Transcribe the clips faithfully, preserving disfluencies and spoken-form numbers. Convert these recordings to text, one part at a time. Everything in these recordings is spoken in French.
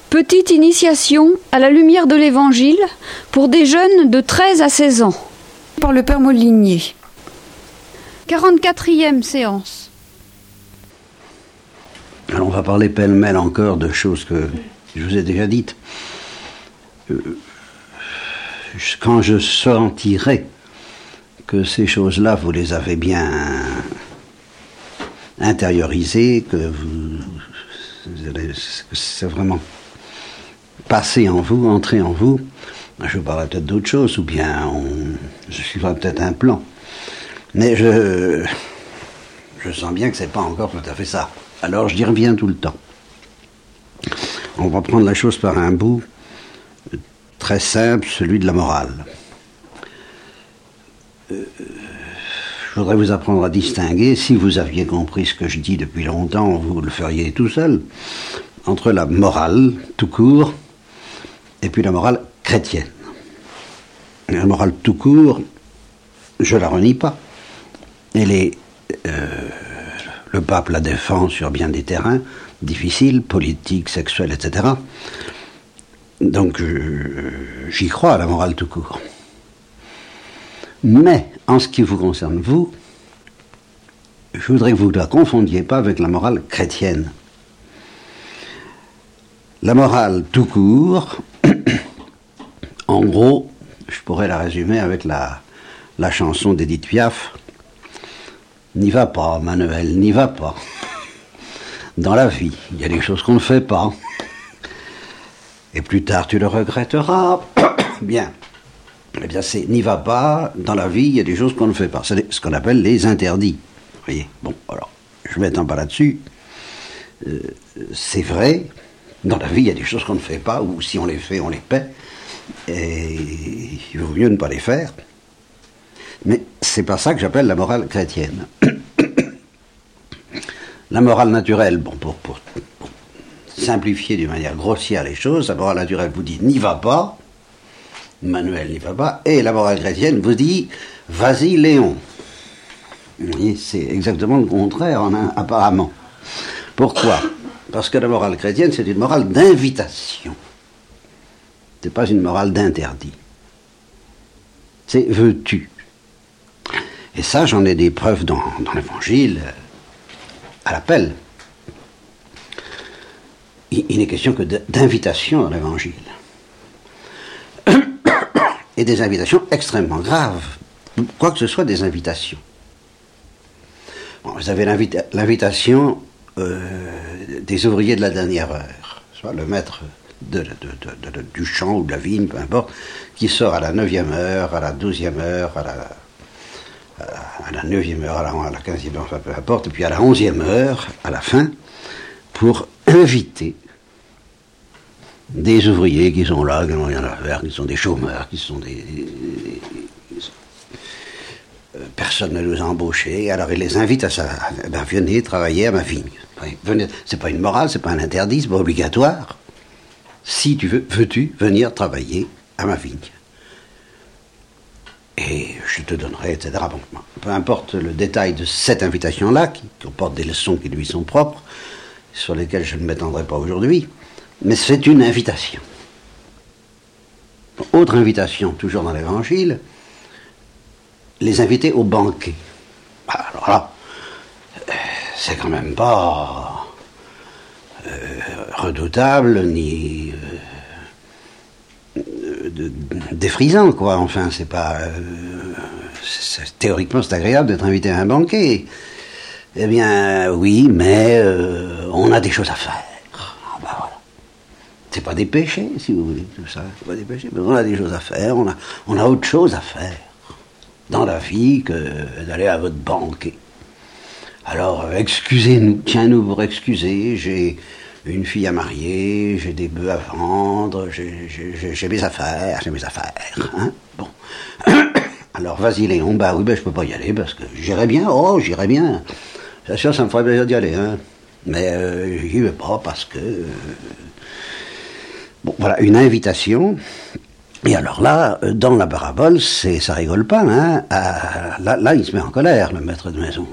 Petite initiation à la lumière de l'Évangile pour des jeunes de treize à seize ans. Par le Père Molinier. quarante-quatrième séance. Alors on va parler pêle-mêle encore de choses que je vous ai déjà dites. Euh, quand je sentirai que ces choses-là, vous les avez bien intériorisées, que vous, que c'est vraiment passé en vous, entré en vous, je vous parlerai peut-être d'autre chose, ou bien on, je suivrai peut-être un plan. Mais je, je sens bien que c'est pas encore tout à fait ça. Alors j'y reviens tout le temps. On va prendre la chose par un bout très simple, celui de la morale. Euh, je voudrais vous apprendre à distinguer, si vous aviez compris ce que je dis depuis longtemps, vous le feriez tout seul, entre la morale, tout court, et puis la morale chrétienne. La morale tout court, je la renie pas. Elle est, euh, le pape la défend sur bien des terrains difficiles, politiques, sexuels, et cetera. Donc euh, j'y crois à la morale tout court. Mais en ce qui vous concerne, vous, je voudrais que vous ne la confondiez pas avec la morale chrétienne. La morale tout court, en gros, je pourrais la résumer avec la, la chanson d'Édith Piaf. N'y va pas, Manuel, n'y va pas. Dans la vie, il y a des choses qu'on ne fait pas. Et plus tard, tu le regretteras. Bien. Eh bien, c'est n'y va pas, dans la vie, il y a des choses qu'on ne fait pas. C'est ce qu'on appelle les interdits. Vous voyez ? Bon, alors, je ne m'étends pas là-dessus. Euh, c'est vrai, dans la vie, il y a des choses qu'on ne fait pas, ou si on les fait, on les paie. Et il vaut mieux ne pas les faire. Mais c'est pas ça que j'appelle la morale chrétienne. La morale naturelle, bon, pour, pour, pour simplifier d'une manière grossière les choses, la morale naturelle vous dit n'y va pas, Manuel n'y va pas, et la morale chrétienne vous dit vas-y Léon. Vous voyez, c'est exactement le contraire, en un, apparemment. Pourquoi ? Parce que la morale chrétienne, c'est une morale d'invitation. C'est pas une morale d'interdit. C'est veux-tu. Et ça, j'en ai des preuves dans, dans l'Évangile, euh, à l'appel. Il, il n'est question que d'invitation dans l'Évangile. Et des invitations extrêmement graves. Quoi que ce soit, des invitations. Bon, vous avez l'invita- l'invitation euh, des ouvriers de la dernière heure, soit le maître de, de, de, de, du champ ou de la vigne, peu importe, qui sort à la neuvième heure, à la douzième heure, à la... à la neuvième heure, à la, à la quinzième heure, enfin, peu importe, et puis à la onzième heure, à la fin, pour inviter des ouvriers qui sont là, qui n'ont rien à faire, qui sont des chômeurs, qui sont des... des, des euh, personne ne les a embauchés, alors il les invite à ça, ben venez travailler à ma vigne. Venez, c'est pas une morale, c'est pas un interdit, c'est pas obligatoire. Si tu veux, veux-tu venir travailler à ma vigne ? Et je te donnerai, et cetera. Bon, peu importe le détail de cette invitation-là, qui comporte des leçons qui lui sont propres, sur lesquelles je ne m'étendrai pas aujourd'hui, mais c'est une invitation. Autre invitation, toujours dans l'Évangile, les inviter au banquet. Alors là, c'est quand même pas euh, redoutable, ni... Euh, De, défrisant, quoi. Enfin, c'est pas... Euh, c'est, c'est, théoriquement, c'est agréable d'être invité à un banquet. Eh bien, oui, mais euh, on a des choses à faire. Ah, ben voilà. C'est pas des péchés, si vous voulez, tout ça. C'est pas des péchés, mais on a des choses à faire. On a, on a autre chose à faire dans la vie que d'aller à votre banquet. Alors, euh, excusez-nous, tiens-nous pour excuser, j'ai... une fille à marier, j'ai des bœufs à vendre, j'ai, j'ai, j'ai mes affaires, j'ai mes affaires, hein, bon. Alors, vas-y Léon, bah oui, ben je peux pas y aller, parce que j'irai bien, oh, j'irai bien. C'est sûr, ça me ferait plaisir d'y aller, hein. Mais euh, j'y vais pas, parce que... Euh, bon, voilà, une invitation. Et alors là, dans la parabole, c'est, ça rigole pas, hein. À, là, là, il se met en colère, le maître de maison.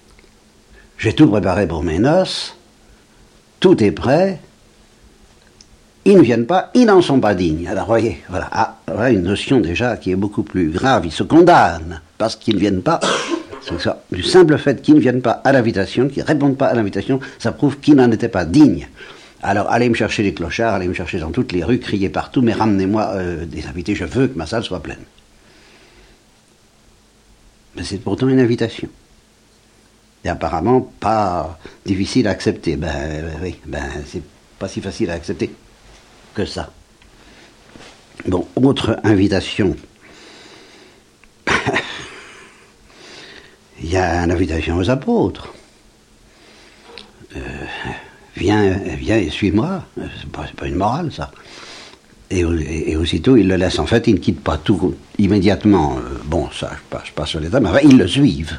J'ai tout préparé pour mes noces, tout est prêt, ils ne viennent pas, ils n'en sont pas dignes. Alors voyez, voilà, ah, voilà une notion déjà qui est beaucoup plus grave. Ils se condamnent parce qu'ils ne viennent pas. C'est ça. Du simple fait qu'ils ne viennent pas à l'invitation, qu'ils ne répondent pas à l'invitation, ça prouve qu'ils n'en étaient pas dignes. Alors allez me chercher les clochards, allez me chercher dans toutes les rues, criez partout, mais ramenez-moi euh, des invités, je veux que ma salle soit pleine. Mais c'est pourtant une invitation. Et apparemment pas difficile à accepter. Ben oui, ben c'est pas si facile à accepter que ça. Bon, autre invitation. Il y a une invitation aux apôtres. Euh, viens, viens et suis-moi. C'est pas, c'est pas une morale, ça. Et, et, et aussitôt, ils le laissent. En fait, ils ne quittent pas tout immédiatement. Euh, bon, ça, je passe pas sur l'état, mais enfin, ils le suivent.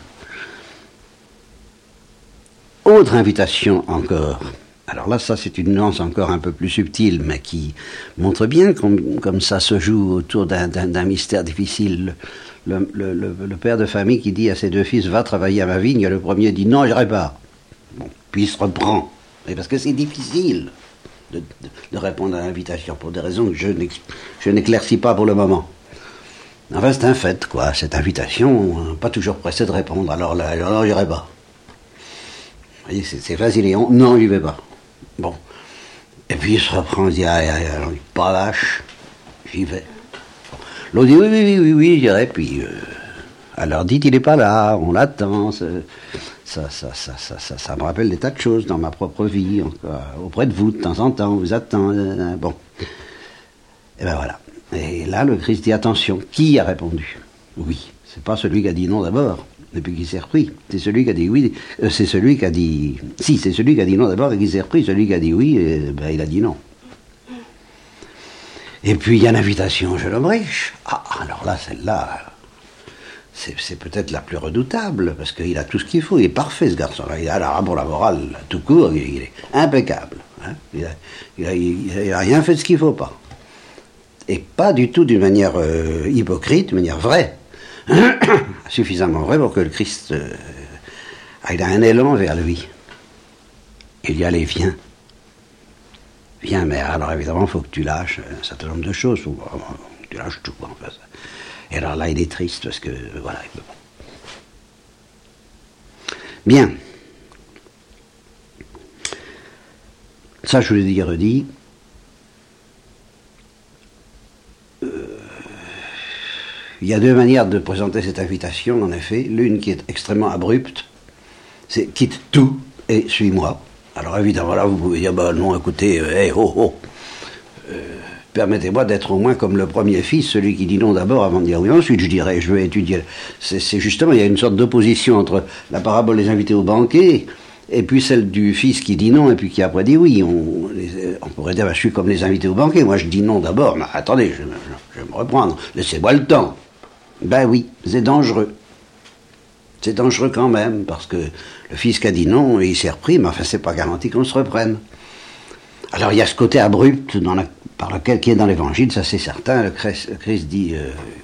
Autre invitation encore. Alors là, ça, c'est une nuance encore un peu plus subtile, mais qui montre bien comme, comme ça se joue autour d'un, d'un, d'un mystère difficile. Le, le, le, le père de famille qui dit à ses deux fils, va travailler à ma vigne, et le premier dit, non, j'irai pas. Bon, puis il se reprend. Et parce que c'est difficile de, de, de répondre à l'invitation, pour des raisons que je, je n'éclaircis pas pour le moment. Enfin, c'est un fait, quoi. Cette invitation, pas toujours pressé de répondre. Alors là, alors j'irai pas. Vous voyez, c'est, c'est facile et on, non, j'y vais pas. Bon. Et puis il se reprend, il dit, ah, ah, ah, pas vache, j'y vais. L'autre dit, oui, oui, oui, oui, oui, j'irai. Puis, euh, alors dites, il n'est pas là, on l'attend. Ça, ça, ça, ça, ça, ça, ça me rappelle des tas de choses dans ma propre vie, encore, auprès de vous, de temps en temps, on vous attend. Euh, bon. Et ben voilà. Et là, le Christ dit, attention, qui a répondu? Oui. C'est pas celui qui a dit non d'abord, et puis qui s'est repris. C'est celui qui a dit oui, euh, c'est celui qui a dit... Si, c'est celui qui a dit non d'abord et qui s'est repris. Celui qui a dit oui, et, ben, il a dit non. Et puis il y a l'invitation au jeune homme riche. Ah, alors là, celle-là, c'est, c'est peut-être la plus redoutable, parce qu'il a tout ce qu'il faut, il est parfait ce garçon-là. Il a la, pour la morale, tout court, il, il est impeccable. Hein. Il, a, il, a, il a rien fait de ce qu'il ne faut pas. Et pas du tout d'une manière euh, hypocrite, d'une manière vraie. Suffisamment vrai pour que le Christ euh, ait un élan vers lui. Il dit, allez, viens. Viens, mais alors évidemment, il faut que tu lâches un certain nombre de choses. Faut, tu lâches tout, en fait. Et alors là, il est triste parce que, voilà, il peut pas. Bien. Ça, je vous l'ai dit, redit. Euh, il y a deux manières de présenter cette invitation, en effet. L'une qui est extrêmement abrupte, c'est quitte tout et suis-moi. Alors évidemment, là, vous pouvez dire, bah non, écoutez, euh, hey, oh, oh, euh, permettez-moi d'être au moins comme le premier fils, celui qui dit non d'abord avant de dire oui ensuite, je dirais, je vais étudier. C'est, c'est justement, il y a une sorte d'opposition entre la parabole des invités au banquet et puis celle du fils qui dit non et puis qui après dit oui. On, les, on pourrait dire, bah, je suis comme les invités au banquet, moi je dis non d'abord, mais attendez, je, je, je vais me reprendre, laissez-moi le temps. Ben oui, c'est dangereux. C'est dangereux quand même, parce que le fils qui a dit non, il s'est repris, mais enfin, c'est pas garanti qu'on se reprenne. Alors, il y a ce côté abrupt dans la, par lequel, qui est dans l'Évangile, ça c'est certain. Le Christ, le Christ dit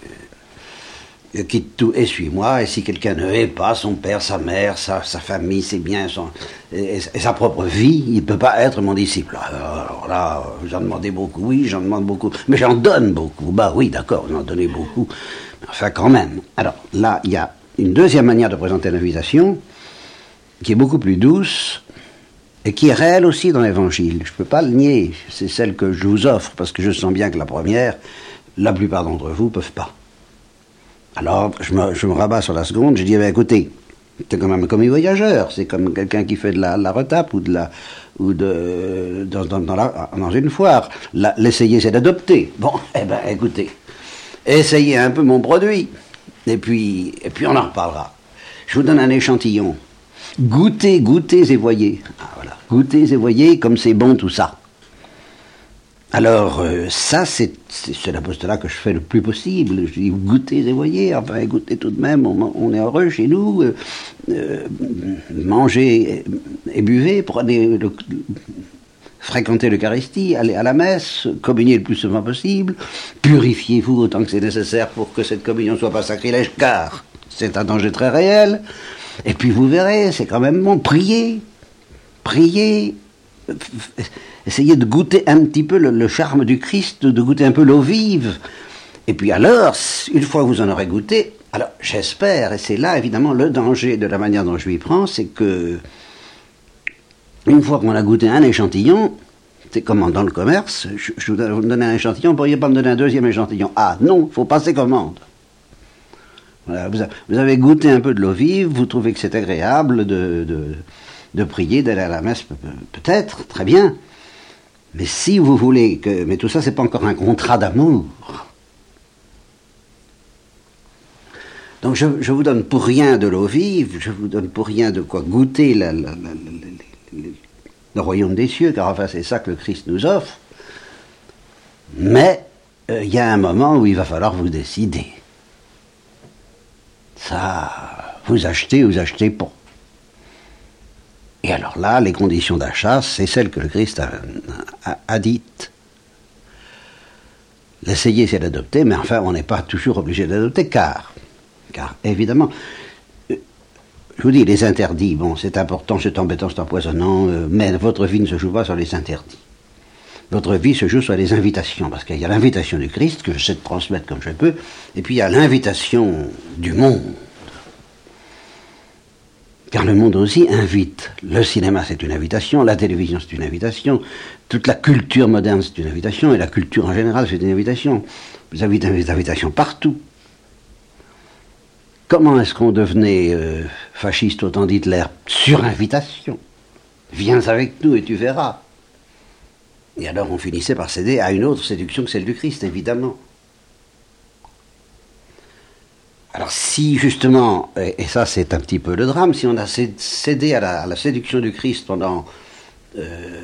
euh, quitte tout et suis-moi, et si quelqu'un ne hait pas son père, sa mère, sa, sa famille, ses biens, son, et, et sa propre vie, il ne peut pas être mon disciple. Alors là, vous en demandez beaucoup, oui, j'en demande beaucoup, mais j'en donne beaucoup. Bah oui, d'accord, vous en donnez beaucoup, mais enfin, quand même. Alors, là, il y a une deuxième manière de présenter l'invitation, qui est beaucoup plus douce, et qui est réelle aussi dans l'Évangile. Je ne peux pas le nier, c'est celle que je vous offre, parce que je sens bien que la première, la plupart d'entre vous ne peuvent pas. Alors, je me, je me rabats sur la seconde, je dis, bah, écoutez, c'est quand même un commis voyageur, c'est comme quelqu'un qui fait de la, la retape, ou de la... ou de... dans, dans, dans, la, dans une foire. La, l'essayer, c'est d'adopter. Bon, eh ben, écoutez, essayez un peu mon produit. Et puis, et puis on en reparlera. Je vous donne un échantillon. Goûtez, goûtez et voyez. Ah, voilà. Goûtez et voyez comme c'est bon tout ça. Alors, euh, ça, c'est, c'est, c'est l'apostolat que je fais le plus possible. Je dis, goûtez et voyez. Enfin, goûtez tout de même. On, on est heureux chez nous. Euh, euh, mangez et, et buvez. Prenez le, fréquentez l'Eucharistie, allez à la messe, communiez le plus souvent possible, purifiez-vous autant que c'est nécessaire pour que cette communion ne soit pas sacrilège, car c'est un danger très réel. Et puis vous verrez, c'est quand même bon, priez, priez, essayez de goûter un petit peu le, le charme du Christ, de goûter un peu l'eau vive. Et puis alors, une fois que vous en aurez goûté, alors j'espère, et c'est là évidemment le danger de la manière dont je lui prends, c'est que une fois qu'on a goûté un échantillon, c'est comme dans le commerce, je, je vous donne un échantillon, vous ne pourriez pas me donner un deuxième échantillon. Ah non, il faut passer commande. Voilà, vous, a, vous avez goûté un peu de l'eau vive, vous trouvez que c'est agréable de, de, de prier, d'aller à la messe, peut-être, très bien. Mais si vous voulez que... Mais tout ça, c'est pas encore un contrat d'amour. Donc je, je vous donne pour rien de l'eau vive, je vous donne pour rien de quoi goûter la, la, la, la, la, le royaume des cieux, car enfin c'est ça que le Christ nous offre. Mais il euh, y a un moment où il va falloir vous décider. Ça, vous achetez ou vous achetez pas. Et alors là, les conditions d'achat, c'est celles que le Christ a, a, a dites. L'essayer, c'est d'adopter, mais enfin, on n'est pas toujours obligé d'adopter, car... Car, évidemment, euh, je vous dis, les interdits, bon, c'est important, c'est embêtant, c'est empoisonnant, euh, mais votre vie ne se joue pas sur les interdits. Votre vie se joue sur les invitations, parce qu'il y a l'invitation du Christ, que je sais de transmettre comme je peux, et puis il y a l'invitation du monde. Car le monde aussi invite. Le cinéma, c'est une invitation, la télévision, c'est une invitation, toute la culture moderne, c'est une invitation, et la culture en général, c'est une invitation. Vous avez des invitations partout. Comment est-ce qu'on devenait euh, fasciste au temps d'Hitler? Sur invitation. Viens avec nous et tu verras. Et alors on finissait par céder à une autre séduction que celle du Christ, évidemment. Alors si justement, et, et ça c'est un petit peu le drame, si on a cédé à la, à la séduction du Christ pendant euh,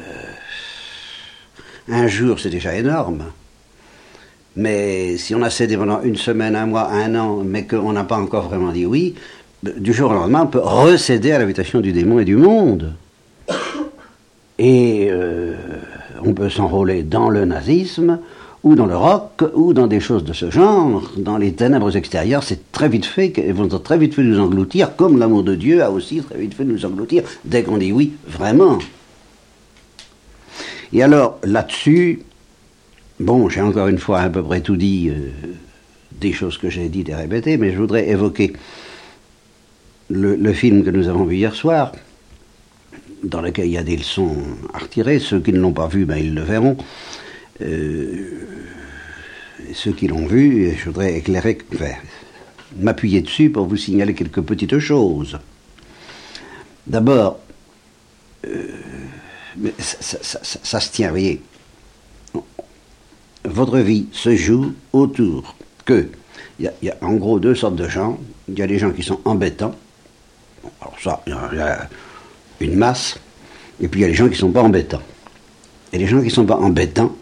un jour, c'est déjà énorme. Mais si on a cédé pendant une semaine, un mois, un an, mais qu'on n'a pas encore vraiment dit oui, du jour au lendemain, on peut recéder à l'invitation du démon et du monde. Et euh, on peut s'enrôler dans le nazisme, ou dans le rock, ou dans des choses de ce genre. Dans les ténèbres extérieures, c'est très vite fait, elles vont très vite fait nous engloutir, comme l'amour de Dieu a aussi très vite fait nous engloutir, dès qu'on dit oui, vraiment. Et alors, là-dessus... Bon, j'ai encore une fois à peu près tout dit, euh, des choses que j'ai dites et répétées, mais je voudrais évoquer le, le film que nous avons vu hier soir, dans lequel il y a des leçons à retirer. Ceux qui ne l'ont pas vu, ben, ils le verront. Euh, et ceux qui l'ont vu, je voudrais éclairer, enfin, m'appuyer dessus pour vous signaler quelques petites choses. D'abord, euh, ça, ça, ça, ça, ça se tient, vous voyez. Votre vie se joue autour que, il y, y a en gros deux sortes de gens. Il y a des gens qui sont embêtants, bon, alors ça, il y, y a une masse, et puis il y a des gens qui ne sont pas embêtants. Et les gens qui ne sont pas embêtants,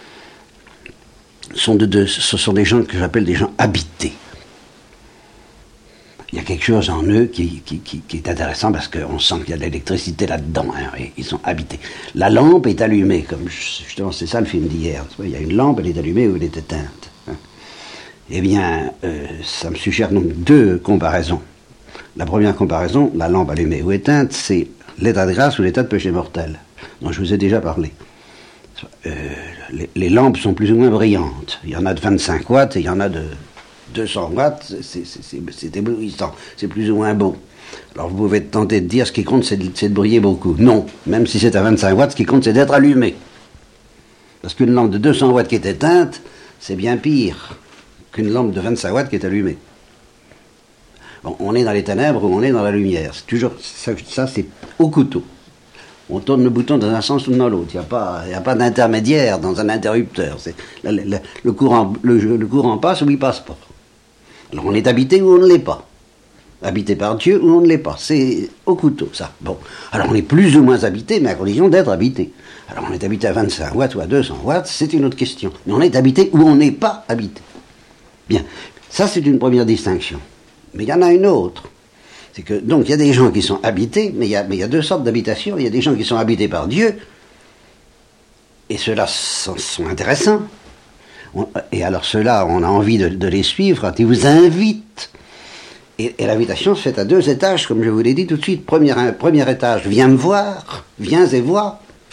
sont de, de, ce sont des gens que j'appelle des gens habités. Il y a quelque chose en eux qui, qui, qui, qui est intéressant parce qu'on sent qu'il y a de l'électricité là-dedans, hein, et ils sont habités. La lampe est allumée, comme justement c'est ça le film d'hier. Il y a une lampe, elle est allumée ou elle est éteinte. Hein. Eh bien, euh, ça me suggère donc deux comparaisons. La première comparaison, la lampe allumée ou éteinte, c'est l'état de grâce ou l'état de péché mortel, dont je vous ai déjà parlé. Euh, les, les lampes sont plus ou moins brillantes. Il y en a de vingt-cinq watts et il y en a de deux cents watts, c'est, c'est, c'est, c'est éblouissant, c'est plus ou moins beau. Alors vous pouvez tenter de dire ce qui compte c'est de, c'est de briller beaucoup. Non, même si c'est à vingt-cinq watts, ce qui compte c'est d'être allumé. Parce qu'une lampe de deux cents watts qui est éteinte, c'est bien pire qu'une lampe de vingt-cinq watts qui est allumée. Bon, on est dans les ténèbres ou on est dans la lumière. C'est toujours, ça, ça c'est au couteau. On tourne le bouton dans un sens ou dans l'autre. Il n'y a pas, il n'y a pas d'intermédiaire dans un interrupteur. C'est, le, le, le, courant, le, le courant passe ou il passe pas. Alors on est habité ou on ne l'est pas. Habité par Dieu ou on ne l'est pas. C'est au couteau, ça. Bon. Alors on est plus ou moins habité, mais à condition d'être habité. Alors on est habité à vingt-cinq watts ou à deux cents watts, c'est une autre question. Mais on est habité ou on n'est pas habité. Bien. Ça, c'est une première distinction. Mais il y en a une autre. C'est que, donc, il y a des gens qui sont habités, mais il y a, mais il y a deux sortes d'habitations. Il y a des gens qui sont habités par Dieu, et ceux-là sont, sont intéressants. On, et alors, ceux-là, on a envie de, de les suivre quand ils vous invitent. Et, et l'invitation se fait à deux étages, comme je vous l'ai dit tout de suite. Premier, un, premier étage, viens me voir, viens et vois,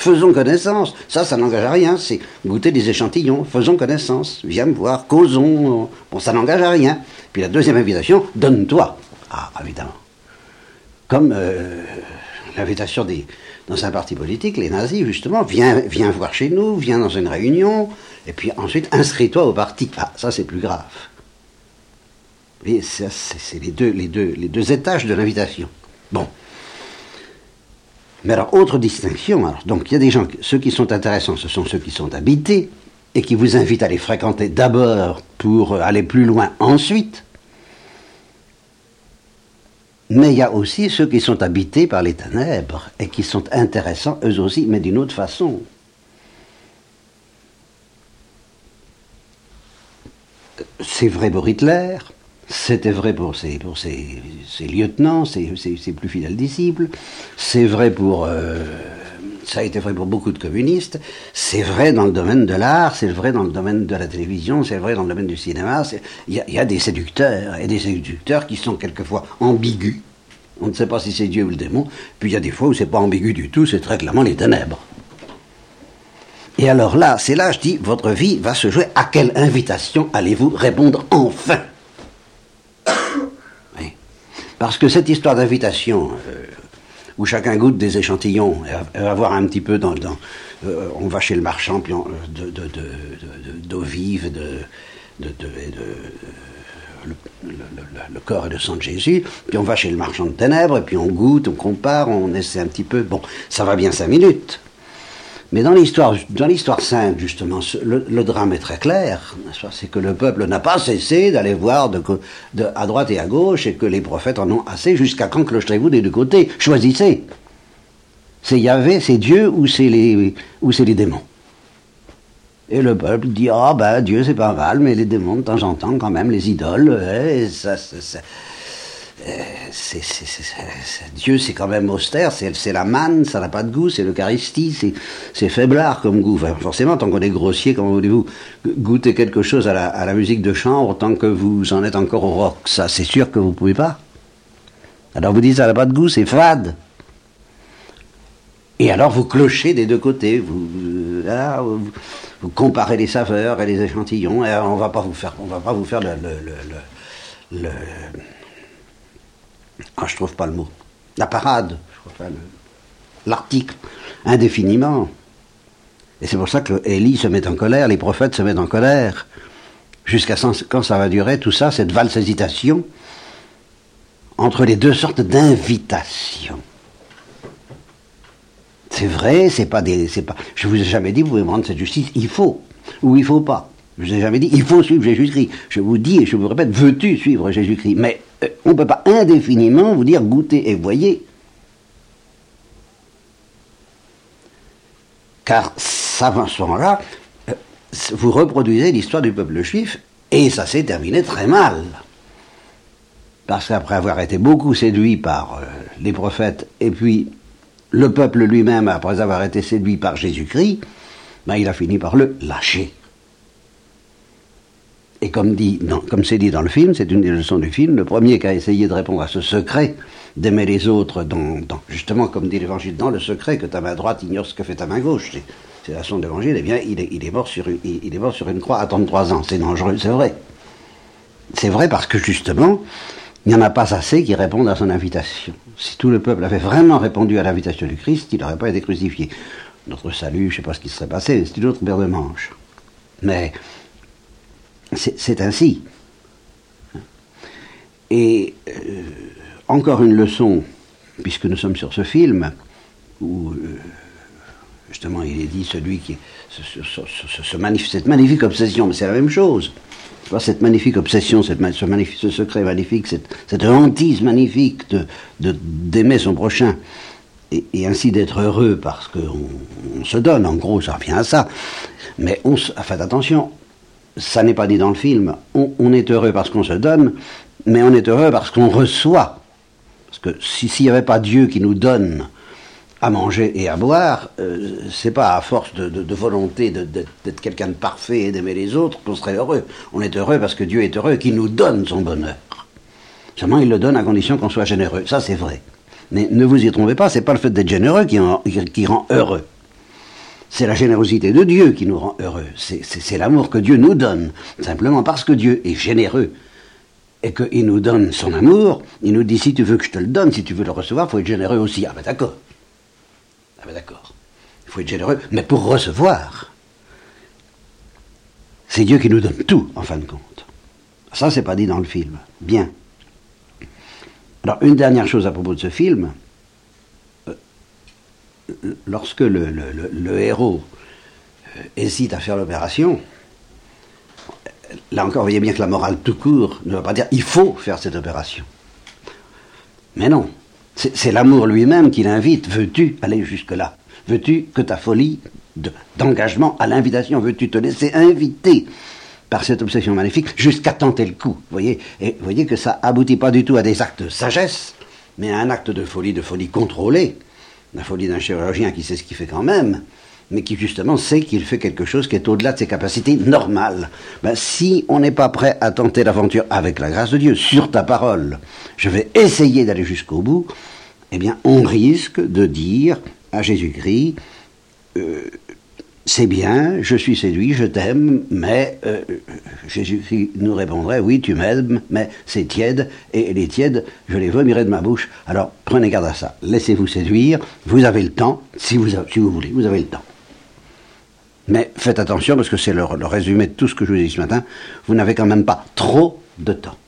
Faisons connaissance. Ça, ça n'engage à rien. C'est goûter des échantillons. Faisons connaissance. Viens me voir. Causons. Bon, ça n'engage à rien. Puis la deuxième invitation, donne-toi. Ah, évidemment. Comme euh, l'invitation des, dans un parti politique, les nazis, justement, viens, viens voir chez nous, viens dans une réunion, et puis ensuite, inscris-toi au parti. Ah, ça, c'est plus grave. Vous voyez, c'est, c'est les, deux, les, deux, les deux étages de l'invitation. Bon. Mais alors, autre distinction, alors, donc il y a des gens, ceux qui sont intéressants, ce sont ceux qui sont habités, et qui vous invitent à les fréquenter d'abord pour aller plus loin ensuite. Mais il y a aussi ceux qui sont habités par les ténèbres, et qui sont intéressants eux aussi, mais d'une autre façon. C'est vrai pour Hitler, c'était vrai pour ses, pour ses, ses lieutenants, ses, ses, ses plus fidèles disciples, c'est vrai pour... Euh, ça a été vrai pour beaucoup de communistes, c'est vrai dans le domaine de l'art, c'est vrai dans le domaine de la télévision, c'est vrai dans le domaine du cinéma, il y, y a des séducteurs, et des séducteurs qui sont quelquefois ambigus, on ne sait pas si c'est Dieu ou le démon, puis il y a des fois où c'est pas ambigu du tout, c'est très clairement les ténèbres. Et alors là, c'est là, je dis, votre vie va se jouer. À quelle invitation allez-vous répondre enfin? Oui. Parce que cette histoire d'invitation, euh, où chacun goûte des échantillons, et va voir un petit peu dans... dans euh, on va chez le marchand, puis on, de, de, de, de, d'eau vive, de... de, de, de le, le, le, le corps et le sang de Jésus, puis on va chez le marchand de ténèbres, et puis on goûte, on compare, on essaie un petit peu... Bon, ça va bien cinq minutes. Mais dans l'histoire, dans l'histoire sainte, justement, le, le drame est très clair. C'est que le peuple n'a pas cessé d'aller voir de, de, à droite et à gauche, et que les prophètes en ont assez, jusqu'à quand clocherez-vous des deux côtés? Choisissez. C'est Yahvé, c'est Dieu, ou c'est les, ou c'est les démons. Et le peuple dit, ah oh, ben Dieu c'est pas mal, mais les démons de temps en temps quand même, les idoles, ouais, ça, ça, ça C'est, c'est, c'est, c'est, Dieu c'est quand même austère, c'est, c'est la manne, ça n'a pas de goût, c'est l'Eucharistie, c'est, c'est faiblard comme goût. Enfin, forcément, tant qu'on est grossier, comment voulez-vous goûter quelque chose à la, à la musique de chambre tant que vous en êtes encore au rock? Ça, c'est sûr que vous ne pouvez pas. Alors vous dites ça n'a pas de goût, c'est fade. Et alors vous clochez des deux côtés, vous, là, vous, vous comparez les saveurs et les échantillons, et on va pas vous faire, on va pas vous faire le, le, le, le, le ah, je trouve pas le mot. La parade, je trouve pas le, l'article, indéfiniment. Et c'est pour ça que Élie se met en colère, les prophètes se mettent en colère. Jusqu'à quand ça va durer, tout ça, cette valse hésitation entre les deux sortes d'invitations. C'est vrai, c'est pas des, c'est pas. Je vous ai jamais dit, vous pouvez me rendre cette justice, il faut ou il faut pas. Je vous ai jamais dit, il faut suivre Jésus-Christ. Je vous dis et je vous répète, veux-tu suivre Jésus-Christ? Mais euh, on ne peut pas indéfiniment vous dire goûtez et voyez. Car ça, à ce moment-là, euh, vous reproduisez l'histoire du peuple juif et ça s'est terminé très mal. Parce qu'après avoir été beaucoup séduit par euh, les prophètes et puis le peuple lui-même, après avoir été séduit par Jésus-Christ, ben, il a fini par le lâcher. Et comme, dit, non, comme c'est dit dans le film, c'est une des leçons du film, le premier qui a essayé de répondre à ce secret d'aimer les autres, dans, dans, justement comme dit l'Évangile, dans le secret que ta main droite ignore ce que fait ta main gauche, c'est, c'est la leçon de l'Évangile, eh bien il est, il, est mort sur, il, il est mort sur une croix à trente-trois ans, c'est dangereux, c'est vrai. C'est vrai parce que justement, il n'y en a pas assez qui répondent à son invitation. Si tout le peuple avait vraiment répondu à l'invitation du Christ, il n'aurait pas été crucifié. Notre salut, je ne sais pas ce qui serait passé, c'est une autre paire de manches. Mais c'est, c'est ainsi. Et euh, encore une leçon, puisque nous sommes sur ce film, où euh, justement il est dit celui qui... Ce, ce, ce, ce magnifique, cette magnifique obsession, mais c'est la même chose. Cette magnifique obsession, cette, ce, magnifique, ce secret magnifique, cette, cette hantise magnifique de, de, d'aimer son prochain et, et ainsi d'être heureux parce qu'on on se donne, en gros, ça revient à ça. Mais on, faites attention, ça n'est pas dit dans le film, on, on est heureux parce qu'on se donne, mais on est heureux parce qu'on reçoit. Parce que si, s'il n'y avait pas Dieu qui nous donne à manger et à boire, euh, c'est pas à force de, de, de volonté de, de, d'être quelqu'un de parfait et d'aimer les autres qu'on serait heureux. On est heureux parce que Dieu est heureux et qu'il nous donne son bonheur. Seulement, il le donne à condition qu'on soit généreux. Ça, c'est vrai. Mais ne vous y trompez pas, c'est pas le fait d'être généreux qui, en, qui, qui rend heureux. C'est la générosité de Dieu qui nous rend heureux. C'est, c'est, c'est l'amour que Dieu nous donne. Simplement parce que Dieu est généreux et qu'il nous donne son amour, il nous dit, si tu veux que je te le donne, si tu veux le recevoir, il faut être généreux aussi. Ah ben d'accord. Ah ben d'accord. Il faut être généreux, mais pour recevoir. C'est Dieu qui nous donne tout, en fin de compte. Ça, c'est pas dit dans le film. Bien. Alors, une dernière chose à propos de ce film. Lorsque le, le, le, le héros hésite à faire l'opération, là encore, vous voyez bien que la morale tout court ne va pas dire « il faut faire cette opération ». Mais non, c'est, c'est l'amour lui-même qui l'invite. Veux-tu aller jusque-là? Veux-tu que ta folie de, d'engagement à l'invitation, veux-tu te laisser inviter par cette obsession maléfique jusqu'à tenter le coup? Vous voyez, et vous voyez que ça aboutit pas du tout à des actes de sagesse, mais à un acte de folie, de folie contrôlée. La folie d'un chirurgien qui sait ce qu'il fait quand même, mais qui justement sait qu'il fait quelque chose qui est au-delà de ses capacités normales. Ben, si on n'est pas prêt à tenter l'aventure avec la grâce de Dieu, sur ta parole, je vais essayer d'aller jusqu'au bout, eh bien on risque de dire à Jésus-Christ, euh, c'est bien, je suis séduit, je t'aime, mais euh, Jésus-Christ nous répondrait, oui, tu m'aimes, mais c'est tiède, et les tièdes, je les vomirai de ma bouche. Alors, prenez garde à ça. Laissez-vous séduire, vous avez le temps, si vous, si vous voulez, vous avez le temps. Mais faites attention, parce que c'est le, le résumé de tout ce que je vous ai dit ce matin, vous n'avez quand même pas trop de temps.